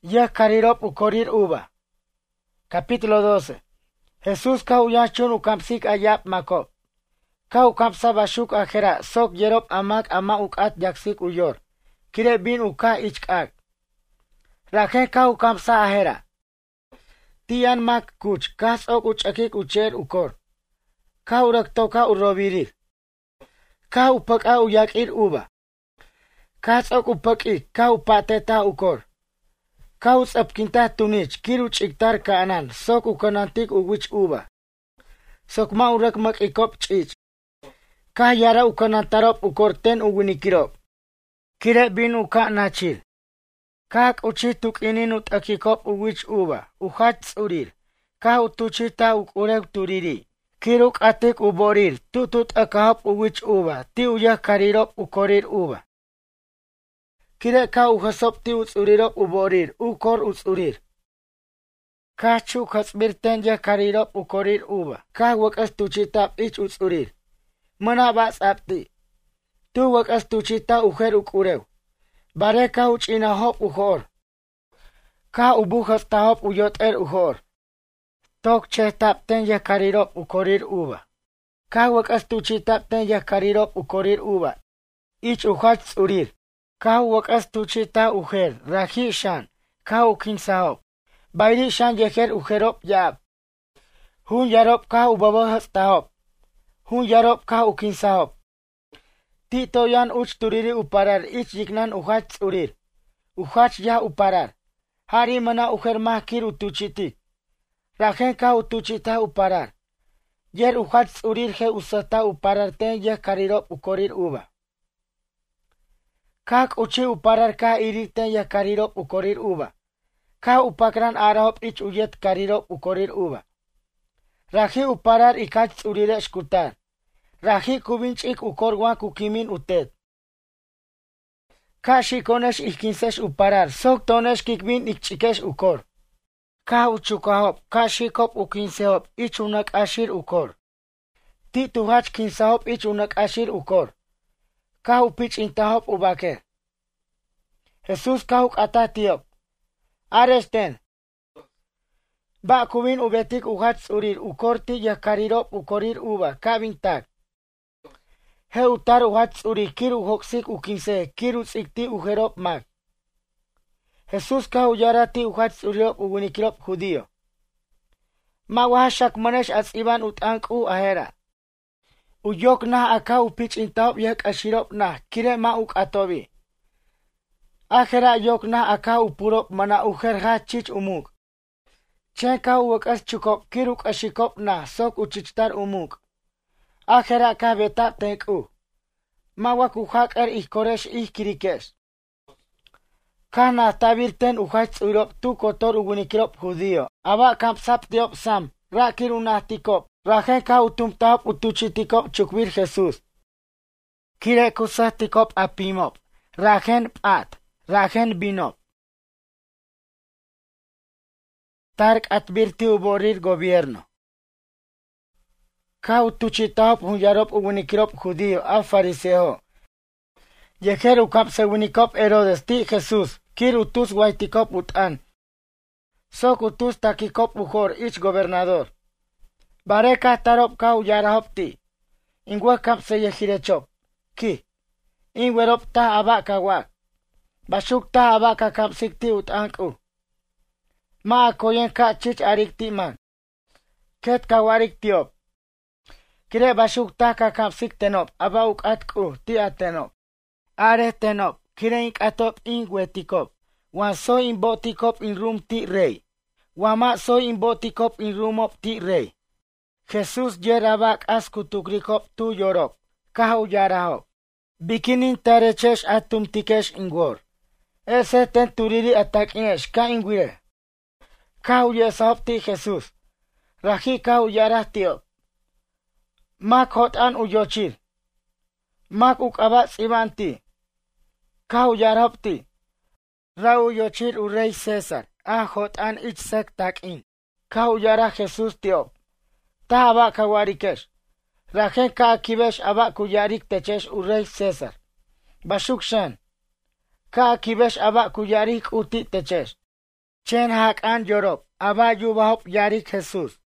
Ya carirop ucorir uva. Capítulo 12. Jesús kauyachun ukamsik ayap makop. Kau kamsa bashuk ajera sok yerop amak ama ukat yaksik uyor. Kire bin uka ichkak. Rajen kau kamsa ajera. Tian mak kuch kas ok uchakik ucher ukor. Kau raktoka urobirir. Kau upaka uyakir uva. Kas ok upaki kau pateta ukor. Kau tsapkinta tunich kiru chiktar kaanan sok ukanantik uwich uva. Sok ma urak mak ikop chich. Kah yara ukanantarop ukorten uwinikirop. Kire bin uka nachil. Kak uchituk inin utakikop uwich uva. Uhach tsurir. Kah utuchita ukurek turiri. Kiruk atik uborir. Tutut akahop uwich uva. Ti uyah karirop ukorir uva. Kire ka uhasop ti utsurirop uborir. Ukor utsurir. Kah chuk hatsbirten ya karirop ukorir uva. Kah wakas tuchitap ich utsurir. Mana bas apti. Tu wakas tuchita uher ukurew. Bare ka uchina hop uhor. Ka ubuhas tahop uyot uhor. Tok chehtapten ya karirop ukorir uva. Ka wakas tuchitapten ya karirop ukorir uva. Ich uhach tsurir. Ka wakas tuchita uher. Rahi shan. Ka ukinsahop. Bairi shan yeher uherop yab. Hun yarop ka ubabahas tahop. Hun yarop ka ukinsahop. Tito yan uch turiri uparar ich yiknan uhach tsurir. Uhach ya uparar. Hari mana uher mahkir utuchitik. Rajen ka utuchita uparar. Yer uhach tsurir he usata uparar ten ye karirop ukorir uva. Kak uchi uparar ka irir ten ye karirop ukorir uva. Ka upakran arahop ich uyet karirop ukorir uva. Raji uparar ikach tsurire shkutar. Raji kubinchik ukorwan kukimin utet. Ka shikonesh ikinsesh uparar. Sok tonesh kikmin ikchikesh ukor. Ka uchukahop. Ka shikop ukinsehop. Ich unak ashir ukor. Ti tuhach kinsahop ich unak ashir ukor. Ka upich intahop ubaker. Jesus ka ukatatiop. Aresten. Ba kubin ubetik uhach tsurir ukorti ya karirop ukorir uva. Ka bintak. He utar uhach tsurir kiru hoksik ukinse. Kiru tsikti uherop mak. Jesus ka uyarati uhach tsurirop uwinikirop judío. Ma wahashak manesh atsiban utank ahera. Uyok nah aka upich intahop yak ashirop nah. Kire ma ukatobi. Ajera yok nah aka upurop mana uher ha chich umuk. Chen ka uwakas chukop kiruk ashikop nah sok uchichtar umuk. Ajera ka betap tenku. Mawak uhak ihkoresh ihkirikesh. Kana tabirten uhach tsurop tu kotor uwinikirop judío. Aba kampsap diop sam. Rakir unahtikop. Rajen ka utumtahop utuchitikop chukbir Jesus. Kire kusahtikop apimop. Rajen pat. Rajen binop. Tark advirti uborir gobierno. Ka utuchitahop hunyarop uwinikirop judío a fariseo. Yeher ukapse winikop Herodes ti Jesus. Kir utus waitikop utan. Sok utus takikop uhor ich gobernador. Bareka tarop ka uyarahop ti. Ingwa kapse yehirechop. Ki. Ingwerop ta abaka wak. Bashuk ta abaka kapsik ti utanku. Ma akoyen ka chich arik ti man. Ket ka warik tiop. Kire bashuk ta ka kapsik tenop. Aba ukatku ti atenop. Are tenop. Kire ink atop ingwetikop. Wan so imbotikop in room ti rey. Wama so imbotikop in roomop ti rey. Jesus yerabak askutukrikop tu yorop. Kahu yarahop. Bikinin tarechesh atumtikesh ingwor. Ese ten turiri atakinesh ka ingwire. Kahu yesahop ti Jesus. Raji kahu yarah tiop. Mak hotan uyochir. Mak ukabat sibanti. Kahu yarahop ti. Ra uyochir u rey Cesar. Hotan ich sek takin. Kahu yarah Jesus tiop. Ta aba kawarikesh. Rajen ka akibesh aba kuyarik techesh u rey Cesar. Bashuk shan. Ka akibesh aba kuyarik uti techesh. Chen hakan yorop, aba yubahop yarik Jesús.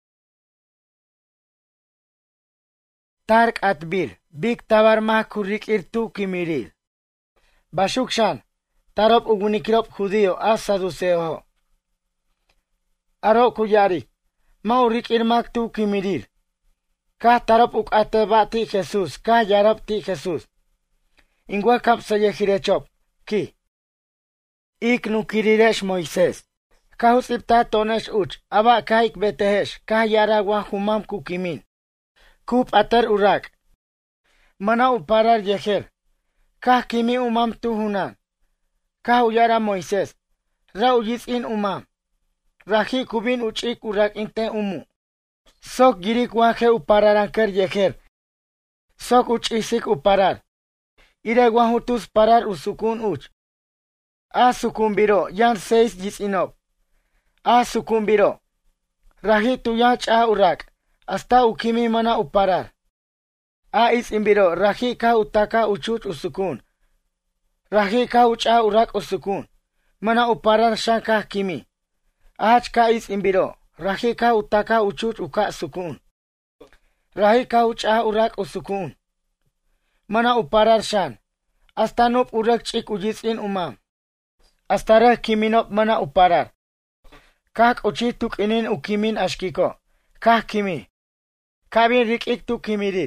Tark atbir, big tabar ma kurik irtu kimirir. Bashukshan, tarop ugunikirop judío a saduceo. Aro kuyari, ma urik irmak tu kimirir. Ka tarop uk atebati Jesús, ka yarop ti Jesús. Ingwa kap sayehirechop, ki. Ik nukiriresh Moisés. Ka husipta tonesh uch, aba kaik betehesh, ka yaragwa humam kukimin. Kup ater urak. Mana uparar yeher. Ka kimi umam tuhunan. Ka uyara Moisés. Ra uyis in umam. Rahi kubin uchik urak inte umu. Sok girik waje upararanker yeher. Sok uchisik uparar. Ire wahutus parar usukun uch. A sukumbiro yan 6 yisinop. A sukumbiro. Rahi tuyach a urak. Hasta ukimi mana uparar. A is imbiro. Rahi ka utaka uchuch usukun. Rahi ka ucha urak usukun. Mana uparar shanka kimi. Ach ka is imbiro. Rahi ka utaka uchuch uka sukun. Rahi ka ucha urak usukun. Mana uparar shan. Hasta nop urak chik ujis in umam. Hasta rah kiminop mana uparar. Kak uchituk inin ukimin ashkiko. Kak kimi. Kabin rikik tu kimirir.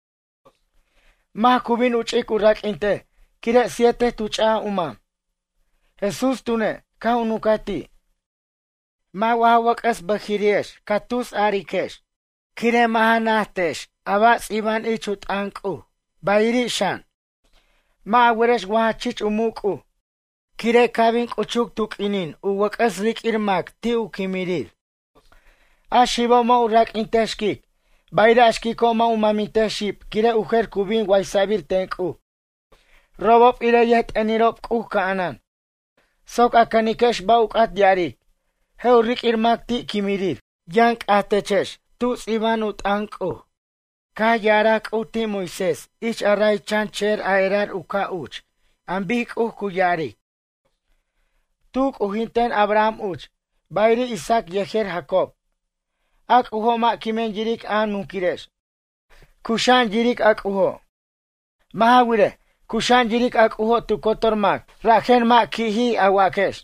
Ma kubin uchik urak inte. Kire 7 tucha umam. Jesús tune. Ka unukati. Ma wahawak es bakiriesh. Katus arikesh. Kire mahanahtesh. Abats iban ichut anku. Bayiri shan. Ma aweresh wahachich umuku. Kire kabin kuchuk tuk inin. Uwak es rik irmak. Ti ukimirir. Ashibo ma urak inteshkik. Bayra ashkiko ma umaminteship. Kire uher kubin waisabir tenku. Robop ire yet enirop kaanan. Sok akanikesh ba ukat yarik. Heu rik irmak ti kimirir. Yank atechesh. Tus iban utanku. Ka yarak uti Moisés. Ich aray chancher aerar uka uch. Ambik kuyarik. Tuk uhinten Abraham uch. Bayri Isaac yeher Jacob. Ak uho ma kimen jirik an munkiresh. Kushan jirik ak uho. Mahawire. Kushan jirik ak uho tu kotor mak. Rachen ma kihi awakesh.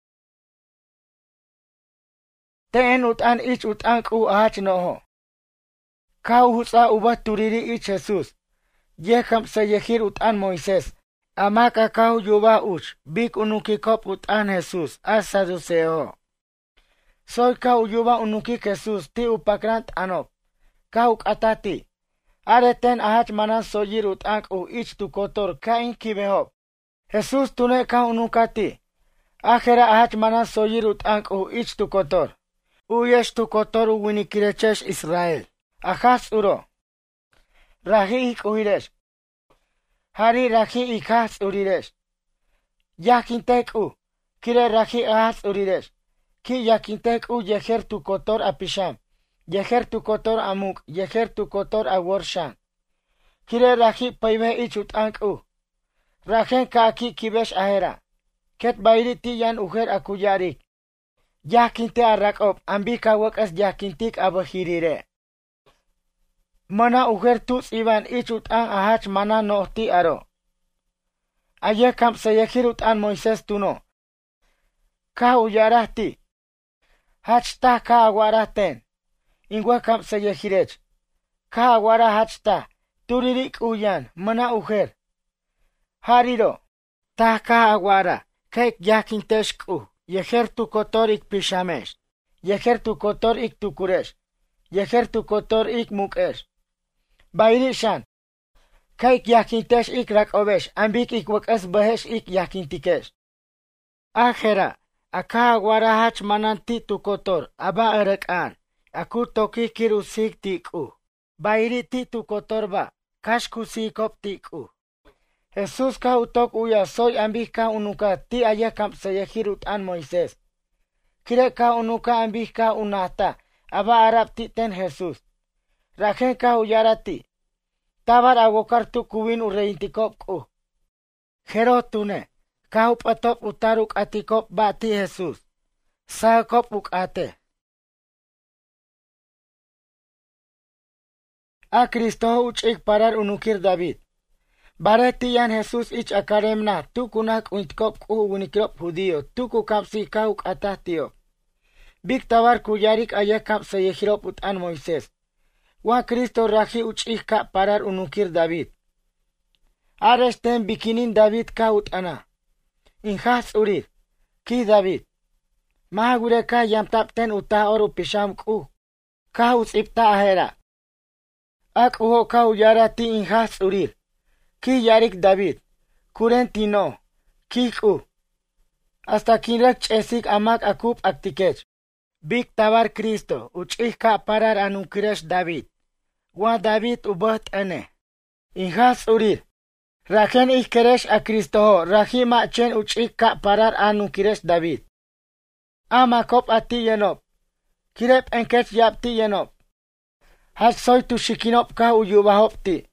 Teen utan ich utan ku ahach noho. Kau hutsa ubat turiri ich Jesús. Yekam se yehir utan Moisés. Amaka kau yuba uch. Bik unukikop utan Jesús. Asaduseo. Soy kau yuba unuki Jesús. Ti upakrant anop. Kau atati. Areten ahach manan soyir utan u ich tu kotor kain kibehop. Jesús tune kau unukati. Ajera ahach manan soyir utan u ich tu kotor. Uyesh tu kotor u winikirechesh Israel. Ajas uro. Rahi ik uhiresh. Hari rahi ikas uriresh. Yakintek u. Kire rahi ahas uriresh. Ki yakintek u yeher tu kotor apisham. Yeher tu kotor amuk. Yeher tu kotor aworshan. Kire rahi paive ichut ank u. Rahen kaki kibesh ahera. Ket bayri ti yan uher akuyarik. Yakinte arakop. Ambika wakas yakintik abahirire. Mana uher tuts iban ichut an ahach mana nohti aro. Aye kam sayekirut an Moisés tuno. Ka uyarahti. Hachta ka aguaraten. Ingwa kam sayekirech. Ka aguara hachta. Turirik uyan mana uher. Hariro. Ta ka aguara. Kek yakinteshku. Yeher tu kotor ik pishamesh. Yeher tu kotor ik tukuresh. Yeher tu kotor ik mukesh. Bayri shan. Kaik yakintesh ik rakobesh. Ambik ik wakas bahesh ik yakintikesh. Ajera. Aka warahach mananti tu kotor. Aba arakan. Aku toki kirusik tiku. Bayri ti tu kotor ba. Kashku sikop tiku. Jesús ka utok uya soy ambik ka unuka ti ayakam sayahirut an Moisés. Kire ka unuka ambik ka unata. Aba arab ti ten Jesús. Rajen ka uyarati. Tabar agokar tu kubin ureintikop ku. Jero tune. Ka upatop utaruk atikop ba ti Jesús. Sakop ukate. A Cristo uchik parar unukir David. Baretiyan Jesus ich akaremna tukunak uitkop unikrop judío tuku kapsi kauk atatio. Big tabar kuyarik ayakap se yehirop utan Moisés. Wa Cristo raji uchik ka parar unukir David. Aresten bikinin David ka utana. Inhas urir. Ki David. Mahagure ka yamtapten uta oru pisham ku. Ka utsipta ahera. Ak uho ka uyarati inhas urir. Ki yarik David. Kurentino. Kiku. Hasta kinrak chesik amak akup aktikech. Big tabar Cristo. Uchik ka parar anukiresh David. Wa David ubat ane. Inhas urir. Raken ikeresh a Cristo. Rahi machen uchik ka parar anukiresh David. Ama kop ati yenop. Kirep enkech yapti yenop. Hat soy tu shikinop ka uyubahopti.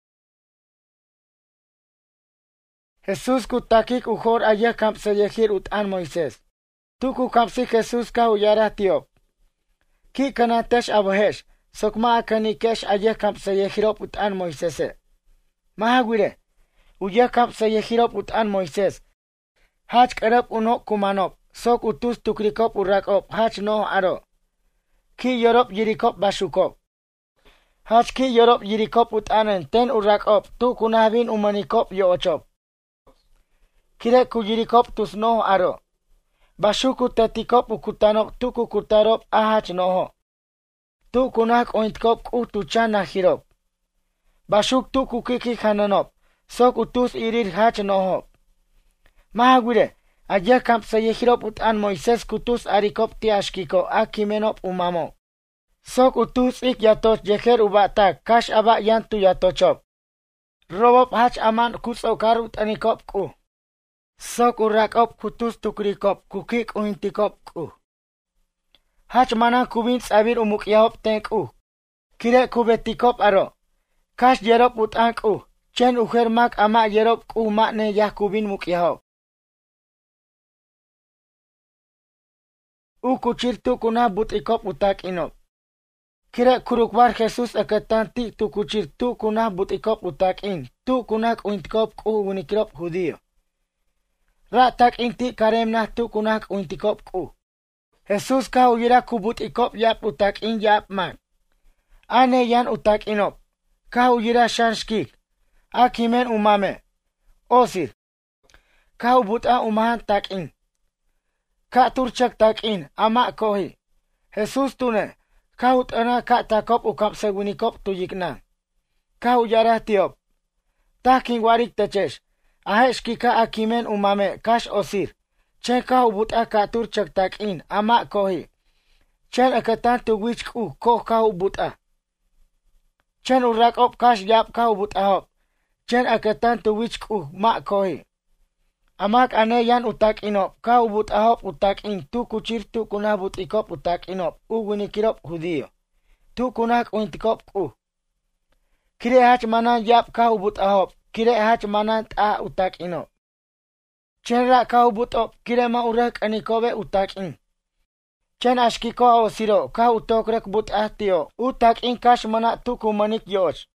Jesus kutakik ujor aya kamse yehir utan Moisés. Tuku kamsi Jesus ka uyara tiop. Ki kanatesh abohesh. Sokma akanikesh aya kamse yehirop utan Moisés. Mahagwire. Uya kamse yehirop utan Moisés. Hach karap unok kumanop. Sok utus tukrikop urakop. Hach no aro. Ki yorop yirikop bashukop. Hach ki yorop yirikop utanen ten urakop. Tu kunavin umanikop yoochop. Kire kuyirikop tus no aro. Bashuku tetikop ukutanop tuku kutarop ahach noho. Tu kunak ointkop utuchan nahirop. Bashuk tuku kiki hananop. Sok utus irir hach noho. Mahagwire. Ayer kamp se yehirop utan Moisés kutus arikop tiashkiko akimenop umamo. Sok utus ik yatoch yeher ubatak kash aba yantu yatochop. Robop hach aman kutsokar utanikop ku. Sok urakop kutus tukrikop kukik uintikop ku. Hach manan kubin sabir umukyahop tenku. Kire kubetikop aro. Kash yerop utan ku. Chen uhermak ama yerop ku makne yah kubin mukyahop. Ukuchir tukuna butikop utak inop. Kira kurukbar Jesus akatanti tukuchir tukuna butikop utak in. Tukunak uintikop ku unikirop judío. Ratak inti karemna tukunak uintikop ku. Jesus ka uyira kubutikop yap utak in yap man. Ane yan utak inop. Ka uyira shanshkik. Akimen umame. Osir. Ka ubuta umahan tak in. Ka turchak takin ama kohi. Jesus tune. Ka utana ka takop ukap segunikop tuyikna. Ka uyara tiop. Takin warik techesh. Ahesh kika akimen umame kash osir. Chen ka ubuta ka turchak takin ama kohi. Chen akatan tuwich ku ko ka ubuta. Chen urakop kash yap ka ubuta hop. Chen akatan tuwich ku ma kohi. Amak ane yan utak inop. Ka ubut ahop utak in. Tu kuchir tu kunah butikop utak inop. Ugunikirop judío. Tu kunak uintikop ku. Kire hach manan yap ka ubut ahop. Kire hach manan ta utak inop. Chenra ka ubut op. Kire ma urak anikobe utak in. Chen ashkiko osiro. Ka utokrek but ahtio. Utak in kash mana tu kumanik yoch.